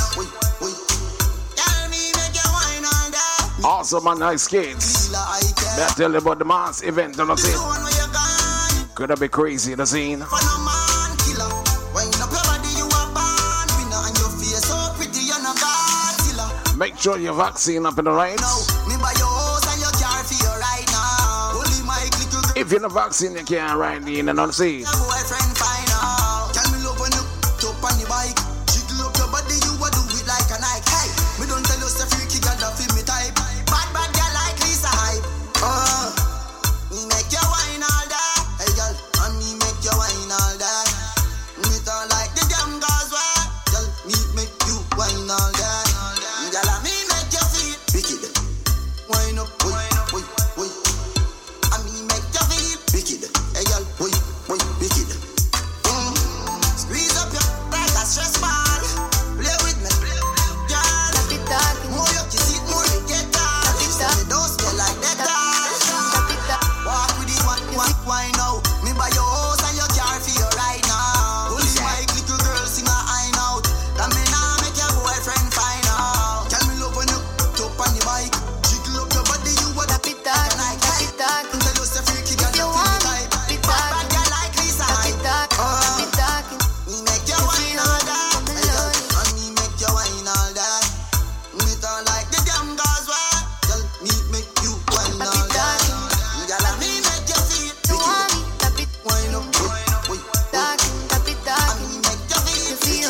Y'all, me make you wine all day. Awesome man, nice kids. May I tell you about the mass event, you know what I'm saying? Could have be crazy, you know what I'm saying? For no man killer. Wine up your body, you a born winner. And your face so pretty, you're not Godzilla. Make sure your vaccine up in the right. Me buy your house and your car for you right now. Only my little girl. If you're not vaccine, you can't ride in, you know what I'm saying? Your boyfriend find out. Tell me love when you top on the bike. Jiggle up your body, you a do it like a Nike. Hey, me don't tell you say freaky girl that feel me type. Bad bad girl like Lisa Hype. Uh, me make you wine all day. Hey girl, and me make you wine all day. Me don't like the damn causeway. Girl, me make you wine all day. Girl, and me make you feel wicked. Wine up, wine up, wine, wine. And me make you feel wicked. Hey girl, wine, wine, wicked. Mm. Squeeze up your like a stress ball. Play with me, girl. More you kiss it, more you get down. Lips me don't smell like that doll. Walk with it, what, what, why now? Me buy your house and your car for you right now. Only my little girl sing a high note. That me now make your boyfriend find out. Tell me love when you top on the bike. Jiggle up your body, you what a pit talk, pit talk. Tell you say freaky girl, you feel me type. Bad bad girl like Lisa Hype. Pit talk, me make you wine all day. And me make you wine all day. Me don't like the damn causeway. Girl, me make you wine all day. Girl, and me make you feel wicked. Wine up, wine up, wine up. And me make you feel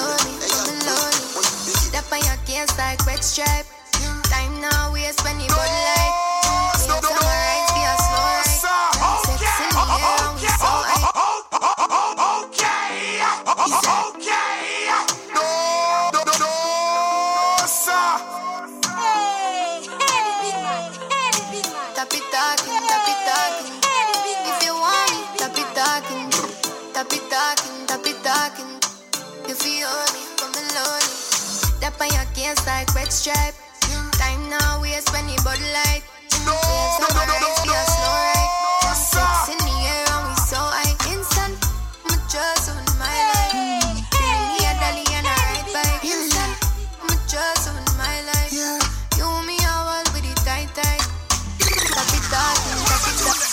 wicked. That on your case like red stripe. Time now waste when you bud light. Need some rides, be a slow ride. Sex in the air and we so high. Okay. Okay. No, no, no, no, sir. Hey, hey, big man, hey, big man. Tap it talking, tap it talking. If you want me, tap it talking. Tap it talking, tap it talking. You feel me, come alone. That on your case like red stripe. Time now waste when you bud light. No, no, no, no, be a slow ride. Sex in the air and we so high. Instant, I'm just on my life. Give me a dolly and a ride bike. Instant, I'm just on my life. You me a wall with it tight tight. Tap it talking, tap it talking.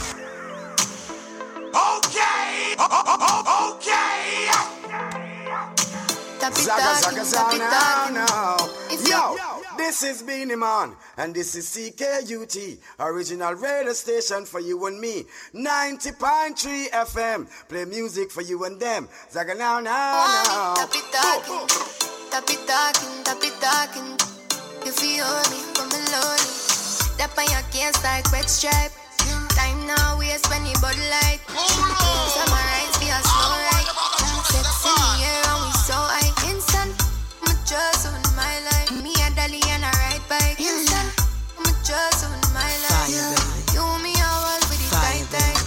Okay. Okay. tap it Zaga, talking, zaga, tap it zaga, talking. now. If Yo, you- this is Beanie Man, and this is C K U T, original radio station for you and me. ninety point three F M, play music for you and them. Zaga now, now, now. Tap it talking, tap it talking, tap it talking. You feel me from below. That on your case like red stripe. Time now waste when you bud light. Summarize be a slow ride. Sexy in the air and we so high. Instant, I'm just on my life. Me a dolly and a ride bike. Instant, I'm just on my life. You me a wall with the tight tight.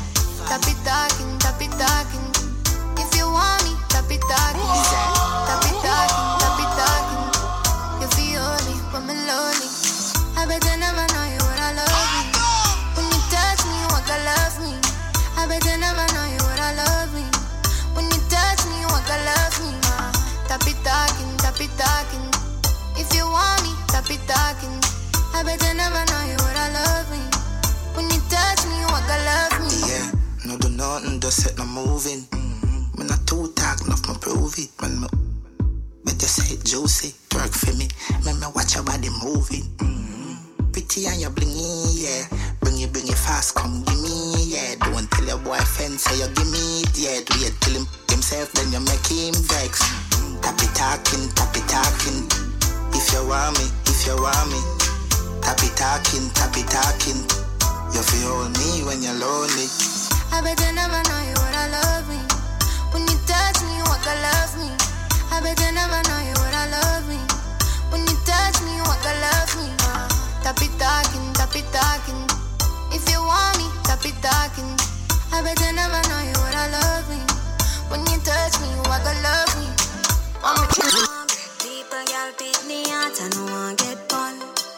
Tap it talking, tap it talking. If you want me, tap it talking. Tap it talking, tap it talking. You feel me when me lonely. I bet I never know you what I love me. When you touch me, you walk, I love me. I bet I never know you what I love me. When you touch me, you walk, I love me. Uh, tap it talking, tap it talking. If you want me, tap it talking. I bet I never know you what I love me. When you touch me, you walk, I love me. Yeah, no do nothing, just set no moving. Mm-hmm. Me not too talk, enough me prove it. When me, better say it juicy, work for me. Make me watch your body moving. Mm-hmm. Pretty and you blingy, yeah. Bring you, bring you fast, come give me, yeah. Don't tell your boyfriend, say you give me it, yeah. Do you tell him himself, then you make him vex. Mm-hmm. Tap it talking, tap it talking. If you want me, if you want me. Tap it talking, tap it talking. You feel me when you're lonely. I bet I never know you what I love me. When you touch me, you walk, I love me. I bet I never know you what I love me. When you touch me, you walk, I love me. Uh, tap it talking, tap it talking. If you want me, tap it talking. I bet I never know you what I love me. When you touch me, you walk, I love me. Want me to people, girl, pick me out, I know I get fun.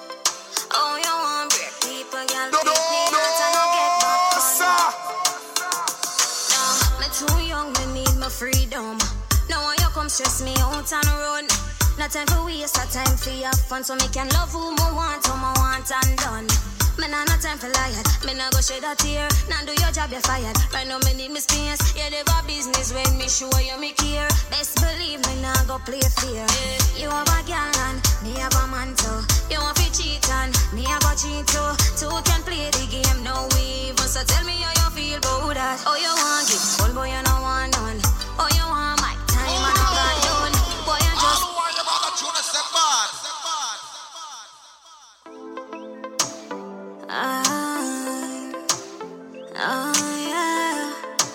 Oh, you want break people, girl, pick me out, I know get back. No, me too young, me need my freedom. Now when you come stress me out and run. No time for waste, a time for your fun. So me can love who me want, who me want and done. Me nah no time for liar, me nah go shed a tear. Now do your job, you fired. Right now me need me space. You never business when me show you me care. Best believe me nah go play fair. You have a girl and me have a man too. You want to cheat and me I go cheat too. Two can play the game, no even. So tell me how you feel about that. Oh you want it, old boy you no want none. Oh you want my time and I got done. Boy you just. Ah, oh yeah,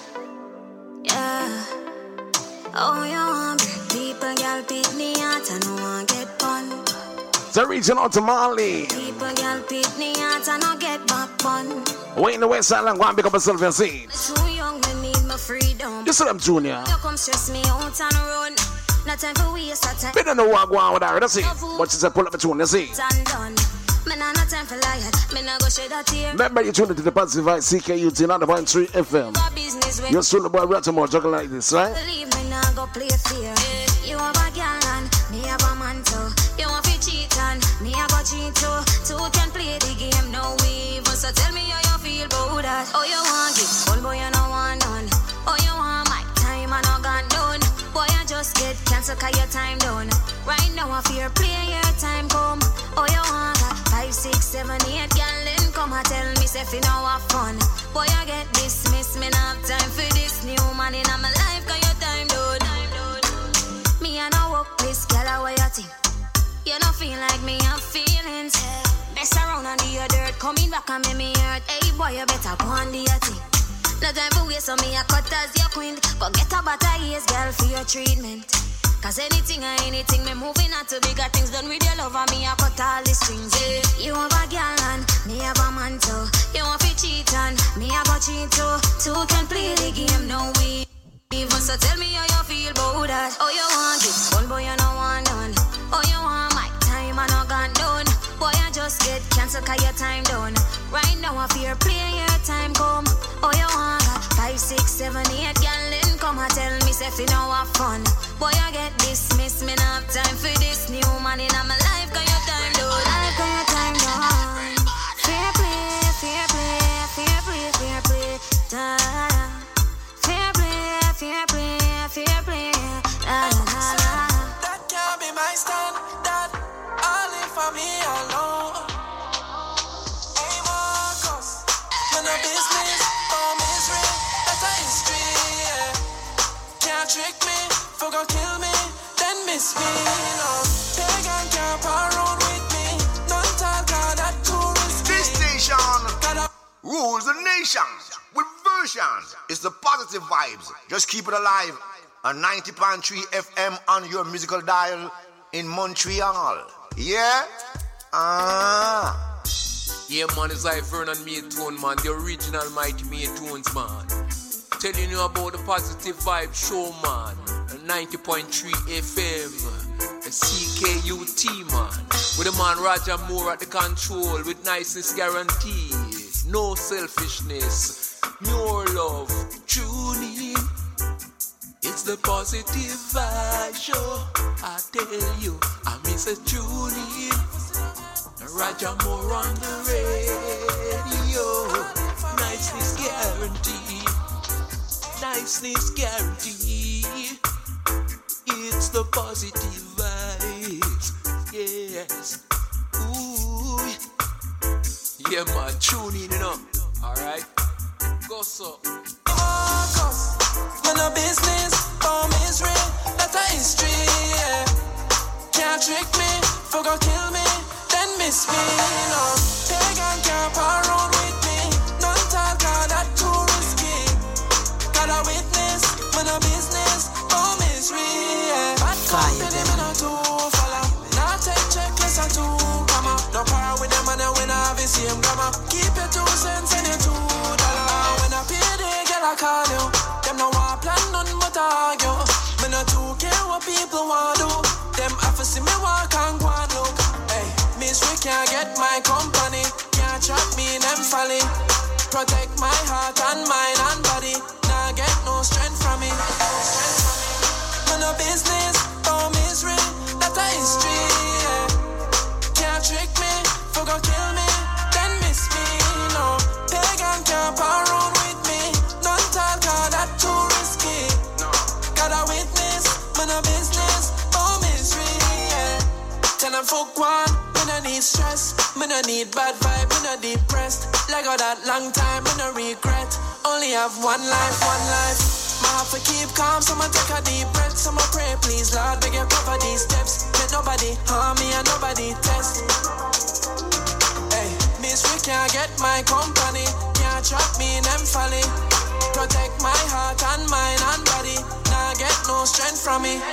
yeah. Oh you want people, girl, pick me out, I know I get fun. The region out to Mali. People, girl, pick me out, I know get back fun. Wait in the west side and go and pick up yourself and see. Too young, me need my freedom. You see them, Junior. You come stress me out and run. No time for waste of time. We don't know what go on with her, that's it. But she said pull up the tune, you see. Done. Me nah no time for liar. Me nah go shed a tear. Remember you tuned into the Positive Vibe C K U T ninety point three F M. You're still the boy Rattamore juggling like this, right? Believe me nah go play fear. You have a girl and me have a man too. You want to cheat and me I go cheat too. Two can play the game, no even. So tell me how you feel about that. Oh you want it, old boy you no want none. Oh you want my time and I got done. Boy you just get cancelled cause your time done. Right now I fear play your time come. Oh you want that five, six, seven, eight girl then come and tell me say you know have fun. Boy you get dismissed, me not have time for this new man in my life cause your time done. Me and I walk this girl away you think. You don't feel like me have feelings. Mess around on the dirt, coming back and make me hurt. Hey boy you better go on the thing. No time for waste, so me a cut as your queen. Forget about a years, girl, for your treatment. Cause anything or anything, me moving on to bigger things. Done with your love and me a cut all the strings, yeah. You have a girl and me have a man too. You want to cheat and me a go cheat too. Two can play the game, no we even. So tell me how you feel about that. Oh you want it, one boy you no want none. Oh you want my time and I got done. Boy I just get cancelled cause your time done. Right now I fear play your time come. Oh you want that five, six, seven, eight girl then come and tell me say you know have fun. Boy I get dismissed, me not have time for this new man in my life cause your time done. Life cause your time done. Fair play, fair play, fair play, fair play, da da. Fair play, fair play, fair play, da da da. miss me, no. Pagan can't around with me. None talk on that too risky. This station rules the nation with versions. It's the positive vibes. Just keep it alive. On ninety point three F M on your musical dial in Montreal. Yeah? Ah. Yeah, man, it's like Vernon Maytone, man. The original Mighty Maytones, man. Telling you about the positive vibe show, man. ninety point three F M. C K U T, man. With the man Roger Moore at the control. With niceness guaranteed. No selfishness. Pure love. Tune in. It's the positive vibe show. I tell you, I miss a tune in. Roger Moore on the radio. Niceness guaranteed. Niceness guaranteed. It's the positive vibes. Yes. Ooh. Yeah, man, tune in, you know. Alright. Go so. Focus. Man, no business. For misery. That's a history. Yeah. Can't trick me. Forgot kill me. Then miss me. No. Pagan can't around with me. None talk on that too risky. Got a witness. Man, no business. For misery. Yeah. Bad company. Me no too follow. Now take checklist and two come up. No power with them and when I have the same grammar. Keep your two cents and your two dollar. When I pay they get a call you. Them no want plan none but argue. Me no too care what people want do. Them have to see me walk and go and look. Hey, misery can't get my company. Can't trap me in them folly. Protect my heart and mind and body. Nah get no strength from me. Me no business, oh misery. That's a history, yeah. Can't trick me, forgot kill me. Then miss me, no. Pagan can't around with me. None talk on that too risky. Got a witness, me no business, oh misery, yeah. Tell them fuck one, me no need stress. Me no need bad vibe, me no depressed. Like all that long time, me no regret. Only have one life, one life. I have to keep calm, so I take a deep breath. So I pray, please, Lord, beg you cover these steps. Let nobody harm me and nobody test. Hey, misery can't get my company. Can't trap me in them folly. Protect my heart and mind and body. Nah get no strength from me.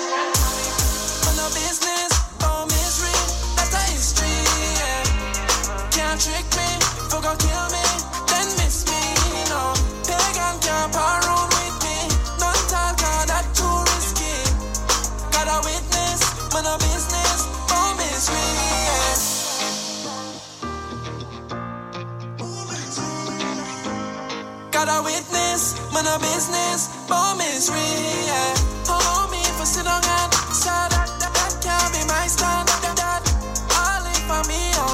For no business, oh misery, that's a history, yeah. Can't trick me, forgot kill me, then miss me, no. Pagan can't around with me. None talk on that too risky. Got a witness, man no business, oh misery, yeah. Got a witness, man no business, oh misery, yeah. Hold me for sit down and sad. That, that, that can't be my stand. That, that, all in for me, oh.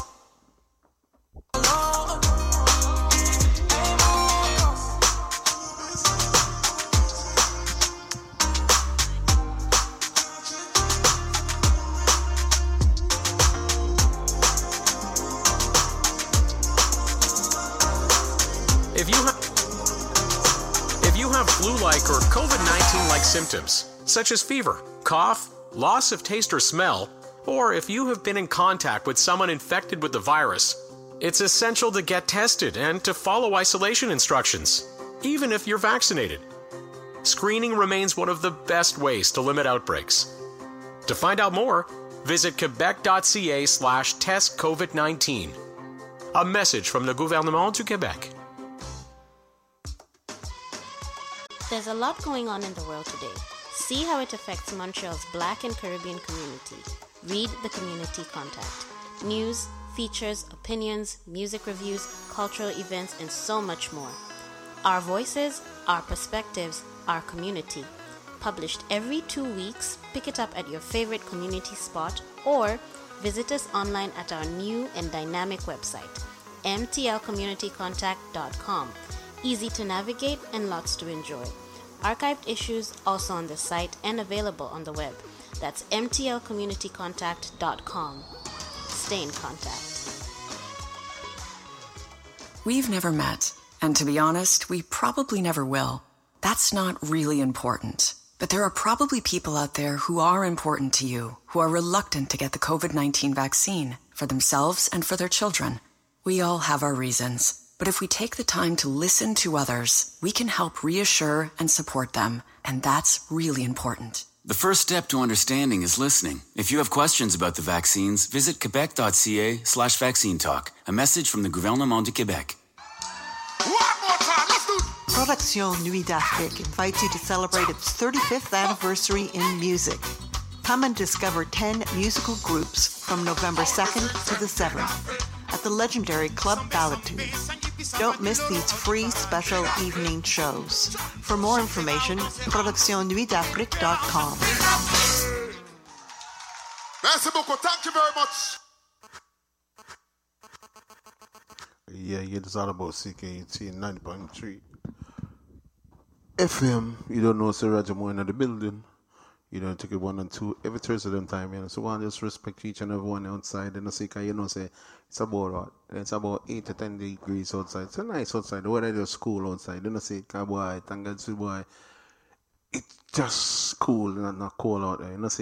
If you, ha- if you have flu-like or COVID nineteen-like symptoms, such as fever, cough, loss of taste or smell, or if you have been in contact with someone infected with the virus, it's essential to get tested and to follow isolation instructions, even if you're vaccinated. Screening remains one of the best ways to limit outbreaks. To find out more, visit quebec.ca slash test COVID nineteen. A message from the Gouvernement du Québec. There's a lot going on in the world today. See how it affects Montreal's Black and Caribbean community. Read the Community Contact. News, features, opinions, music reviews, cultural events, and so much more. Our voices, our perspectives, our community. Published every two weeks, pick it up at your favorite community spot or visit us online at our new and dynamic website, m t l community contact dot com. Easy to navigate and lots to enjoy. Archived issues also on the site and available on the web. That's m t l community contact dot com. Stay in contact. We've never met, and to be honest, we probably never will. That's not really important. But there are probably people out there who are important to you, who are reluctant to get the covid nineteen vaccine for themselves and for their children. We all have our reasons. But if we take the time to listen to others, we can help reassure and support them. And that's really important. The first step to understanding is listening. If you have questions about the vaccines, visit quebec.ca slash vaccine talk. A message from the Gouvernement du Québec. Production Nuit d'Afrique invites you to celebrate its thirty-fifth anniversary in music. Come and discover ten musical groups from November second to the seventh at the legendary Club Ballitude. Don't miss these free special evening shows. For more information, production nuit d'afrique dot com. Merci beaucoup. Thank you very much. Yeah, yeah, it's all about C K U T ninety point three F M. You don't know Sir Roger Moore in the building. You don't take it one and two every Thursday them time, you know. So one just respect each and every one outside. And I say, cause you know, say it's about what? It's about eight to ten degrees outside. It's a nice outside. The weather is cool outside. You know, say, boy, thank God, boy, it's just cool, not not cold out there. You know, say.